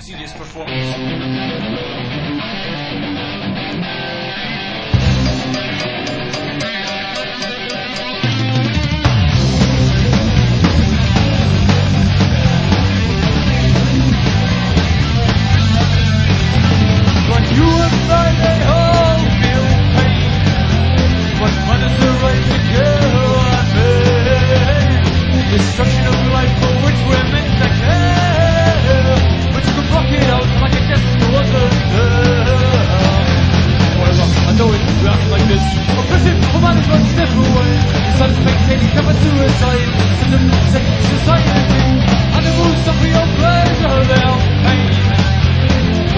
serious performance. Destruction of life for which we're meant to care, which could block it out like a death to others. However, I know it reacts like this. Oppression for management step away. Instead of maintaining cover suicide, instead of safe society. Animals suffer your pleasure, they are pain.